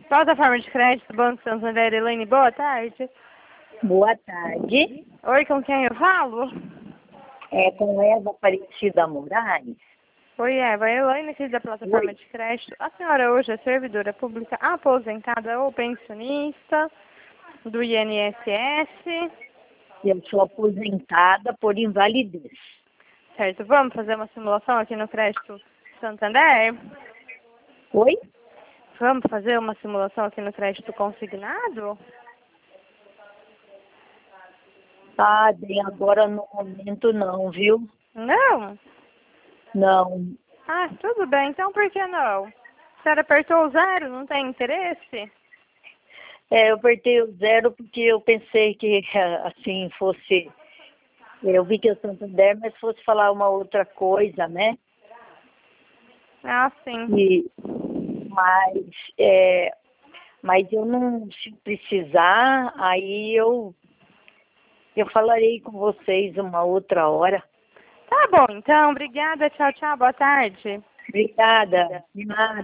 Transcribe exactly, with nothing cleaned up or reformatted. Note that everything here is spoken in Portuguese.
Plataforma de crédito do Banco Santander, Elaine, boa tarde. Boa tarde. Oi, com quem eu falo? É com Eva Aparecida Moraes. Oi, Eva. Elaine aqui da Plataforma Oi. de crédito. A senhora hoje é servidora pública aposentada ou pensionista do I N S S? Eu sou aposentada por invalidez. Certo, vamos fazer uma simulação aqui no Crédito Santander? Oi? Vamos fazer uma simulação aqui no Crédito Consignado? Ah, bem, agora no momento não, viu? Não? Não. Ah, tudo bem. Então por que não? A senhora apertou o zero, não tem interesse? É, eu apertei o zero porque eu pensei que assim fosse. Eu vi que eu Santander, mas fosse falar uma outra coisa, né? Ah, sim. E, mas, é, mas eu não, se precisar, aí eu, eu falarei com vocês uma outra hora. Tá bom, então. Obrigada. Tchau, tchau. Boa tarde. Obrigada. De nada.